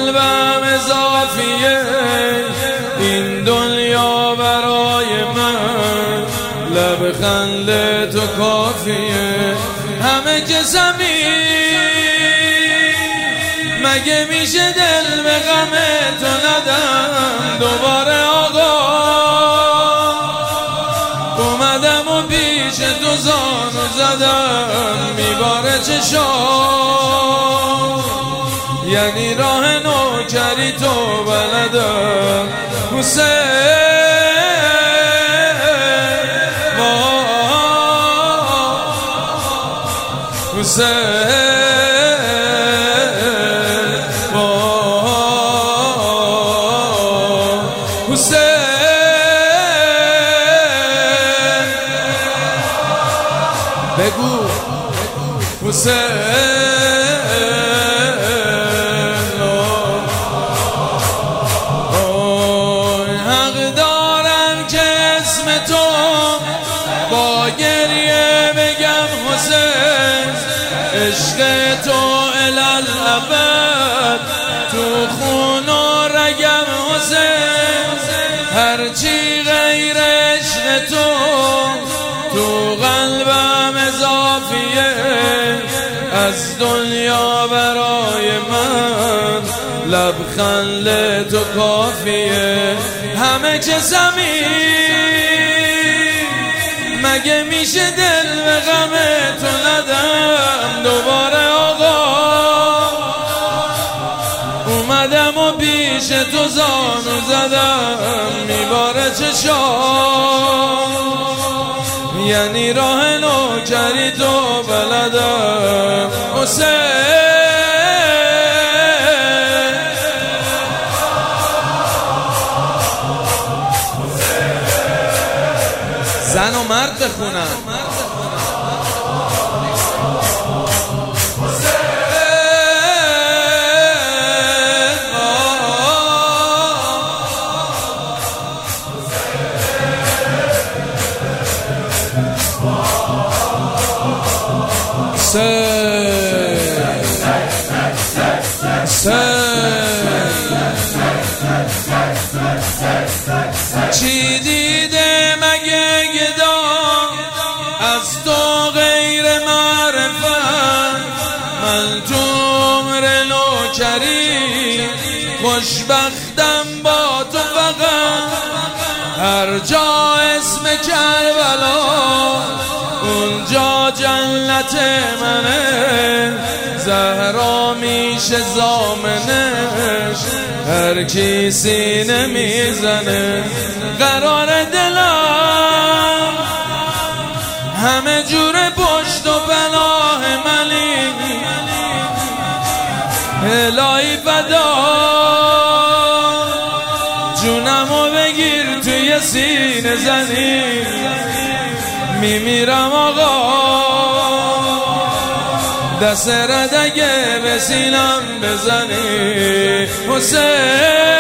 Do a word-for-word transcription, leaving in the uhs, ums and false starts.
قلبم اضافیه، این دنیا برای من لبخند تو کافیه. همه که زمین مگه میشه دل به غم تو ندم. دوباره آقا اومدم و پیش تو زانو زدم، میباره چشام یعنی راه نوکری تو بلدم. حسین حسین بگو حسین حق دارم که اسم تو با گریه بگم حسین. عشق تو الالابد تو خون و رگم حسین. هرچی غیر عشق تو تو قلبم اضافیه، از دنیا برای من لبخند تو کافیه. همه که زمین مگه میشه دل به غم تو ندم. دوباره آقا اومدم و پیش تو زانو زدم، میباره چشام یعنی راه نوکری تو بلدم. حسین زن و مرد بخونن. چی دیده مگه گدا از تو غیر معرفت؟ من تو عمر نوکری خوشبختم با تو فقط. هر جا اسم کربلا اونجا جنت منه. زهرا میشه زامنش، هر کی سینه میزنه. قرار دلم همه جور پشت و پناه منی. الهی فدا جونمو بگیر توی سینه زنی. میمیرم آقا دست رد اگه به سینم بزنی. حسین